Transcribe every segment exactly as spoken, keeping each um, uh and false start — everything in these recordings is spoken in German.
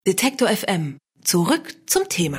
Detektor F M. Zurück zum Thema.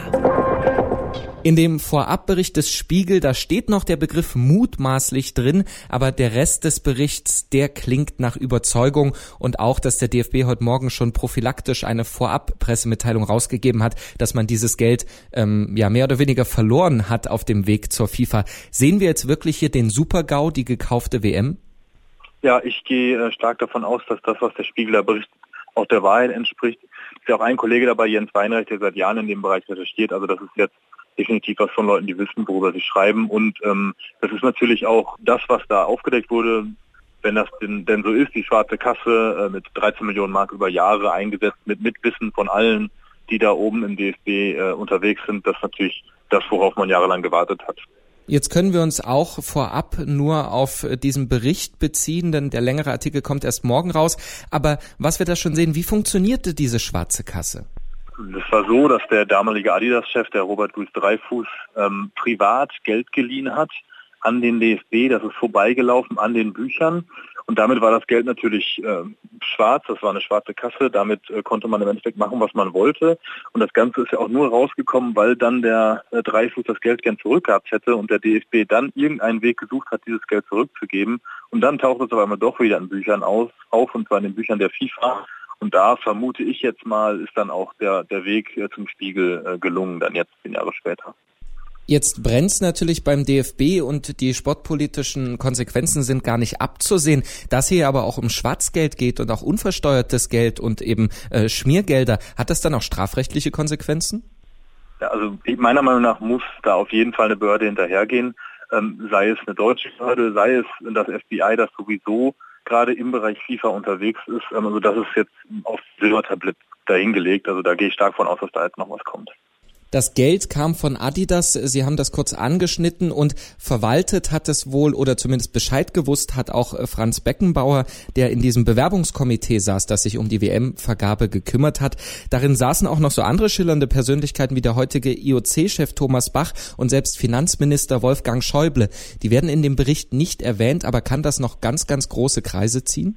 In dem Vorabbericht des Spiegel, da steht noch der Begriff mutmaßlich drin, aber der Rest des Berichts, der klingt nach Überzeugung und auch, dass der D F B heute Morgen schon prophylaktisch eine Vorab-Pressemitteilung rausgegeben hat, dass man dieses Geld ähm, ja mehr oder weniger verloren hat auf dem Weg zur FIFA. Sehen wir jetzt wirklich hier den Super-GAU, die gekaufte W M? Ja, ich gehe äh, stark davon aus, dass das, was der Spiegel da berichtet, auch der Wahrheit entspricht. Ist ja auch ein Kollege dabei, Jens Weinreich, der seit Jahren in dem Bereich recherchiert. Also das ist jetzt definitiv was von Leuten, die wissen, worüber sie schreiben. Und ähm, das ist natürlich auch das, was da aufgedeckt wurde, wenn das denn, denn so ist, die schwarze Kasse äh, mit dreizehn Millionen Mark über Jahre eingesetzt, mit Mitwissen von allen, die da oben im D F B äh, unterwegs sind. Das ist natürlich das, worauf man jahrelang gewartet hat. Jetzt können wir uns auch vorab nur auf diesen Bericht beziehen, denn der längere Artikel kommt erst morgen raus. Aber was wir da schon sehen, wie funktionierte diese schwarze Kasse? Es war so, dass der damalige Adidas-Chef, der Robert Louis Dreyfus, ähm, privat Geld geliehen hat an den D F B. Das ist vorbeigelaufen an den Büchern. Und damit war das Geld natürlich äh, schwarz, das war eine schwarze Kasse, damit äh, konnte man im Endeffekt machen, was man wollte. Und das Ganze ist ja auch nur rausgekommen, weil dann der äh, Dreyfus das Geld gern zurückgehabt hätte und der D F B dann irgendeinen Weg gesucht hat, dieses Geld zurückzugeben. Und dann taucht es auf einmal doch wieder in Büchern aus, auf, und zwar in den Büchern der FIFA. Und da vermute ich jetzt mal, ist dann auch der, der Weg äh, zum Spiegel äh, gelungen, dann jetzt zehn Jahre später. Jetzt brennt's natürlich beim D F B und die sportpolitischen Konsequenzen sind gar nicht abzusehen. Dass hier aber auch um Schwarzgeld geht und auch unversteuertes Geld und eben äh, Schmiergelder, hat das dann auch strafrechtliche Konsequenzen? Ja, also meiner Meinung nach muss da auf jeden Fall eine Behörde hinterhergehen, ähm, sei es eine deutsche Behörde, sei es das F B I, das sowieso gerade im Bereich FIFA unterwegs ist. Ähm, also das ist jetzt auf Silbertablett dahingelegt. Also da gehe ich stark von aus, dass da jetzt noch was kommt. Das Geld kam von Adidas, Sie haben das kurz angeschnitten, und verwaltet hat es wohl, oder zumindest Bescheid gewusst hat auch Franz Beckenbauer, der in diesem Bewerbungskomitee saß, das sich um die W M-Vergabe gekümmert hat. Darin saßen auch noch so andere schillernde Persönlichkeiten wie der heutige I O C-Chef Thomas Bach und selbst Finanzminister Wolfgang Schäuble. Die werden in dem Bericht nicht erwähnt, aber kann das noch ganz, ganz große Kreise ziehen?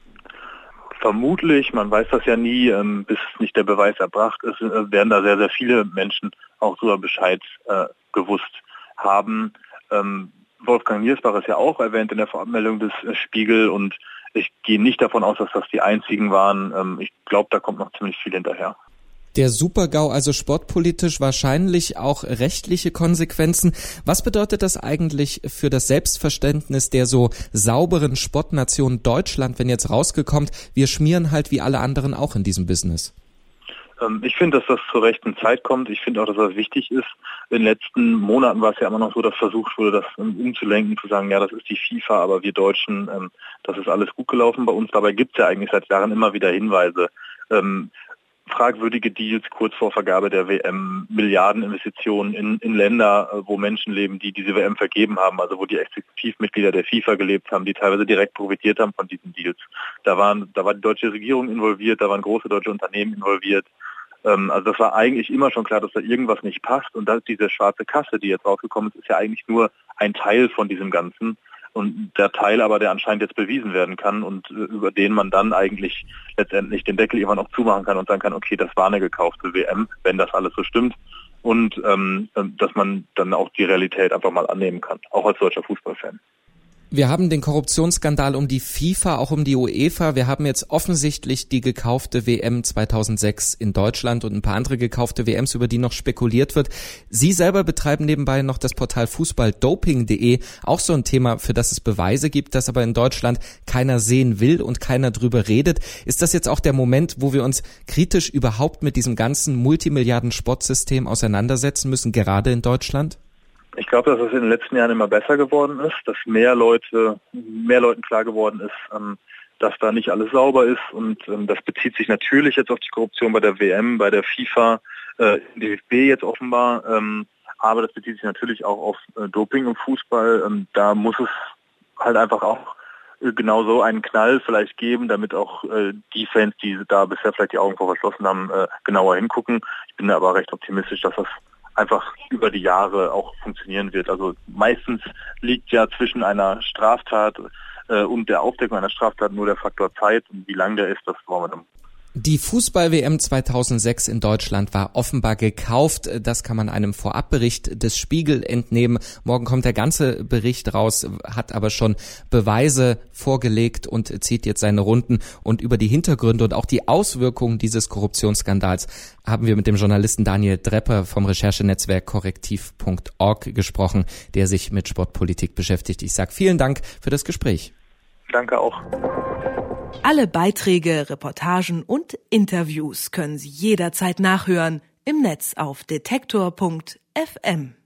Vermutlich, man weiß das ja nie, ähm, bis nicht der Beweis erbracht ist, äh, werden da sehr, sehr viele Menschen auch darüber Bescheid äh, gewusst haben. Ähm, Wolfgang Niersbach ist ja auch erwähnt in der Verabmeldung des äh, Spiegel, und ich gehe nicht davon aus, dass das die einzigen waren. Ähm, ich glaube, da kommt noch ziemlich viel hinterher. Der Super-GAU, also sportpolitisch, wahrscheinlich auch rechtliche Konsequenzen. Was bedeutet das eigentlich für das Selbstverständnis der so sauberen Sportnation Deutschland, wenn jetzt rausgekommt, wir schmieren halt wie alle anderen auch in diesem Business? Ähm, ich finde, dass das zur rechten Zeit kommt. Ich finde auch, dass das wichtig ist. In den letzten Monaten war es ja immer noch so, dass versucht wurde, das umzulenken, zu sagen, ja, das ist die FIFA, aber wir Deutschen, ähm, das ist alles gut gelaufen bei uns. Dabei gibt es ja eigentlich seit Jahren immer wieder Hinweise. Ähm, fragwürdige Deals kurz vor Vergabe der W M, Milliardeninvestitionen in, in Länder, wo Menschen leben, die diese W M vergeben haben, also wo die Exekutivmitglieder der FIFA gelebt haben, die teilweise direkt profitiert haben von diesen Deals. Da waren, da war die deutsche Regierung involviert, da waren große deutsche Unternehmen involviert. Ähm, also das war eigentlich immer schon klar, dass da irgendwas nicht passt, und dass diese schwarze Kasse, die jetzt rausgekommen ist, ist ja eigentlich nur ein Teil von diesem Ganzen. Und der Teil aber, der anscheinend jetzt bewiesen werden kann und über den man dann eigentlich letztendlich den Deckel irgendwann auch zumachen kann und sagen kann, okay, das war eine gekaufte W M, wenn das alles so stimmt. Und ähm, dass man dann auch die Realität einfach mal annehmen kann, auch als deutscher Fußballfan. Wir haben den Korruptionsskandal um die FIFA, auch um die UEFA. Wir haben jetzt offensichtlich die gekaufte W M zweitausendsechs in Deutschland und ein paar andere gekaufte W Ms, über die noch spekuliert wird. Sie selber betreiben nebenbei noch das Portal fußball doping punkt de, auch so ein Thema, für das es Beweise gibt, das aber in Deutschland keiner sehen will und keiner drüber redet. Ist das jetzt auch der Moment, wo wir uns kritisch überhaupt mit diesem ganzen Multimilliarden-Sportsystem auseinandersetzen müssen, gerade in Deutschland? Ich glaube, dass es in den letzten Jahren immer besser geworden ist, dass mehr Leute, mehr Leuten klar geworden ist, ähm, dass da nicht alles sauber ist, und ähm, das bezieht sich natürlich jetzt auf die Korruption bei der W M, bei der FIFA, äh, D F B jetzt offenbar, ähm, aber das bezieht sich natürlich auch auf äh, Doping im Fußball. Ähm, da muss es halt einfach auch äh, genau so einen Knall vielleicht geben, damit auch äh, die Fans, die da bisher vielleicht die Augen vor verschlossen haben, äh, genauer hingucken. Ich bin da aber recht optimistisch, dass das einfach über die Jahre auch funktionieren wird. Also meistens liegt ja zwischen einer Straftat äh, und der Aufdeckung einer Straftat nur der Faktor Zeit, und wie lang der ist, das wollen wir dann. Die Fußball-W M zweitausendsechs in Deutschland war offenbar gekauft. Das kann man einem Vorabbericht des Spiegel entnehmen. Morgen kommt der ganze Bericht raus, hat aber schon Beweise vorgelegt und zieht jetzt seine Runden. Und über die Hintergründe und auch die Auswirkungen dieses Korruptionsskandals haben wir mit dem Journalisten Daniel Drepper vom Recherchenetzwerk korrektiv punkt org gesprochen, der sich mit Sportpolitik beschäftigt. Ich sage vielen Dank für das Gespräch. Danke auch. Alle Beiträge, Reportagen und Interviews können Sie jederzeit nachhören im Netz auf detektor punkt f m.